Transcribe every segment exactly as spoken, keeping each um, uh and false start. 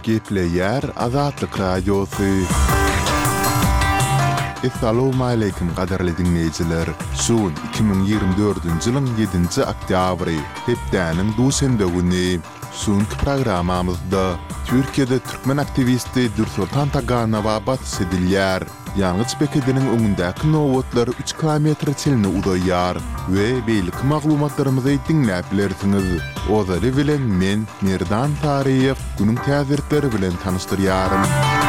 Gepleyer Azatlyk Radiosu. Assalamu alaykum qadarly dinleyijiler. Şuun iki bin ýygrimi dördünji ýylyň ýedinji oktýabry, hepdäniň duşanbe güni. Şuunky programamyzda Türkiýede türkmen aktivisti Dursultan Taganowa batys edilýär. Ýalňyç bekediň öňündäki nowatlar üç kilometr çelini udaýar we beýlik maglumatlarymyzy dinläp bilersiňiz. Ozary bilen men Merdan Tariýew günüň täzeritleri bilen tanışdyrýarym.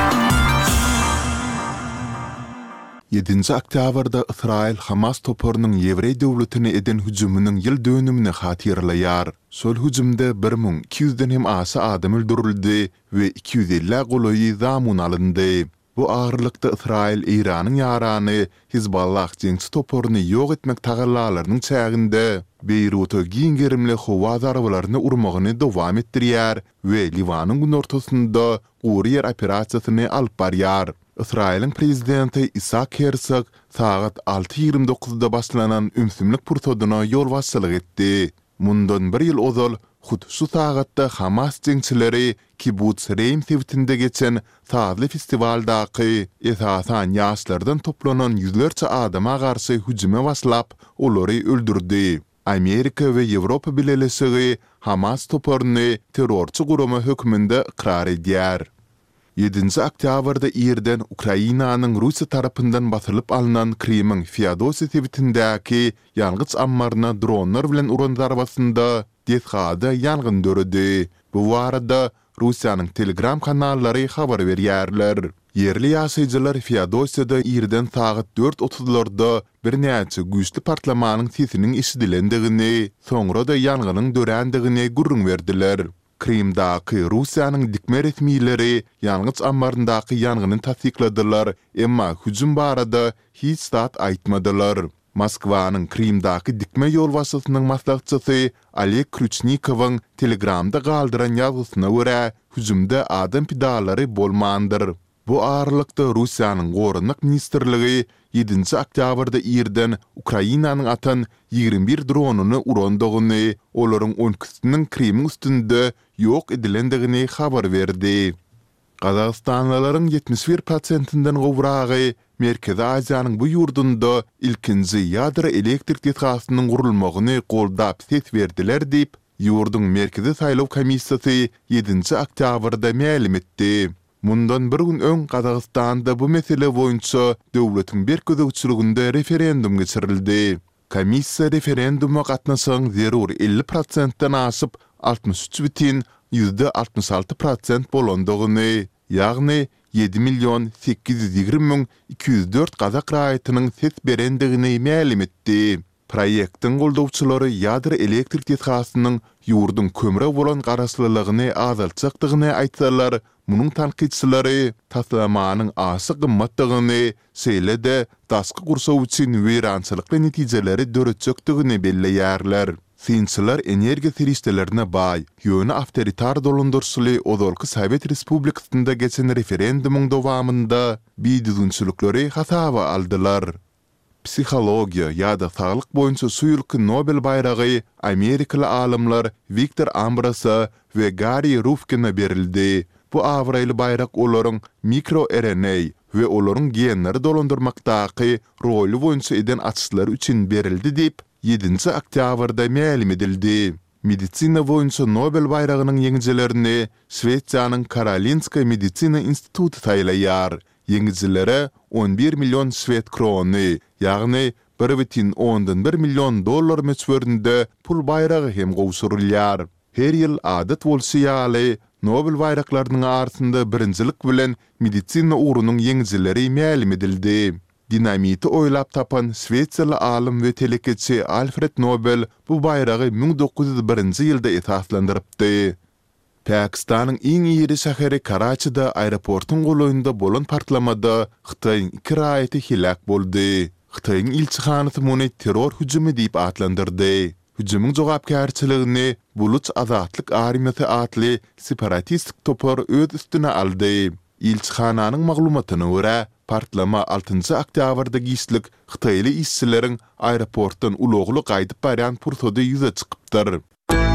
ýedinji oktýabrda Israil Hamas toparynyň Ýewrey döwletine eden hüjümüniň ýyl dönümini hatyrlaýar. Şol hüjümde bir ming iki ýüzden hem asy adam öldürildi we iki ýüz elli golaýy zamun alyndy. Bu ağırlıkta İsrail İran'ın yarany Hizballah jeňsi toparyny ýok etmek tagallalarynyň çäginde Beýruta giňgerimli howa zarabalaryny urmagyny dowam etdirýär we Liwanyň gün ortasynda gury ýer operasiýasyny alyp barýar. İsrail'in prezidenti Isaac Herzog saat alty ýygrimi dokuzda başlanan ümsümlik pursodyna ýol başçylyk etdi. Mundan bir ýyl ozal hut şu sagatda Hamas jeňçileri Kibbutz Reim sewtinde geçen Sazly festivaldaky esasan ýaşlardan toplanan ýüzlerçe adama garşy hüjüme başlap, olary öldürdi. Amerika we Ýewropa bileşigi Hamas toparyny terrorçy gurama hökmünde ikrar edýär. ýedinji oktýabrda ýerden Ukrainanyň Russiýa tarapyndan basylyp alynan Krimiň Feodosiýa sewtindäki ýalgyç ammaryna dronlar bilen uran zarbasynda dehada ýangyn döredi. Bu barada Russiýanyň Telegram kanallary habar berýärler. Yerli ýaşaýjylar Feodosiýada ýerden saat dört otuzlarda bir näçe güýçli partlamanyň sesiniň işidilendigini, soňra da ýanganyň dörendigini gurrun berdiler. Krimdaky Russiýanyň dikme resmiýetleri ýalňyç ambaryndaky ýanganyny tasdikladylar, emma hüjüm barada hiç zat aýtmadylar. Moskwanyň Krimdaky dikme ýol wasatynyň maslahatçysy Oleg Kruchnikowyň Telegramda galdyran ýazysyna görä, hüjümde adam pidalary bolmandyr. Bu ağırlykda Russiýanyň Gorunlyk ministrligi ýedinji oktýabrda ýerden Ukrainanyň atan ýygrimi bir dronuny urandygyny, olaryň on ikisiniň Krimiň üstünde ýok edilendigini habar berdi. Gazagstanlylaryň ýetmiş bir prosentinden gowragy Merkezi Aziýanyň bu ýurdunda ilkinji ýadro elektrik detgasynyň gurulmagyny goldap ses berdiler diýip ýurduň Merkezi Saýlaw Komissiýasy ýedinji oktýabrda ma'lum etdi. Mundan bir gün öň Gazagstanda bu mesele boýunça döwletiň bir gözegçiliginde referendum geçirildi. Komissiýa referenduma gatnaşan zerur elli prosentden aşyp altmış üç bitin ýüzde altmış alty prosent bolandygyny, ýagny ýedi milyon sekiz ýüz ýygrimi miň iki ýüz dört Gazak raýatynyň ses berendigini ma'lum etdi. Proýektiň goldawçylary ýadro elektrik detgasynyň ýurdun kömre bolan garaşlylygyny azaltjakdygyny aýtsalar, munyň tanqidçilary taslamanyň asy gymmatdygyny, şeýle-de daşky gursaw üçin weýrançylykly netijeleri döretjekdigini belleýärler. Sinçiler energiýa serişdelerine baý, ýöne awtoritar dolandyrşyly ozalky Sowet Respublikasynda geçen referendumuň dowamında biýdüzünçülükleri hasaba aldylar. Psihologiya ýa-da saglyk boýunça suýulky Nobel baýragy Amerikaly alymlar Viktor Ambrasa we Gary Rufkin'e berildi. Bu awraýly baýrak olaryň mikro-R N A we olaryň genleri dolandyrmakdaky roly boýunça eden açyşlar üçin berildi diýip ýedinji oktýabrda ma'lum edildi. Medisina boýunça Nobel baýragynyň ýeňjilerini Şweýçýanyň Karolinska Medisina Instituty taýlaýar. Ýeňjilere on bir milyon Şwed krony, ýagny bir butin ondan bir milyon dollar meçböründe pul baýragy hem gowşurulýar. Her ýyl adat bolsaýaly Nobel baýraklarynyň arasynda birinjilik bilen medisina urunyň ýeňjileri ma'lum edildi. Dinamiti oýlap tapan Şweýçarly alym we telekeçi Alfred Nobel bu baýragy ming dokuz ýüz birinji ýylda esaslandyrypdy. Pakistanyň iň ýeri şäheri Karaçyda aeroportyň golaýynda bolan partlamada Hytaýyň iki raýaty hilak boldy. Hytaýyň ilçihanasy muny terror hüjümi diýip adlandyrdy. Hüjümüň jogapkärçiligini Buluç Azatlyk Armiýasy adly separatistik topar öz üstüne aldy. İlçihananyň maglumatyna görä, partlama altynji oktýabrda gişlik Hytaýly işçileriň aeroportdan ulogly gaýdyp barýan pursady ýüze çykypdyr.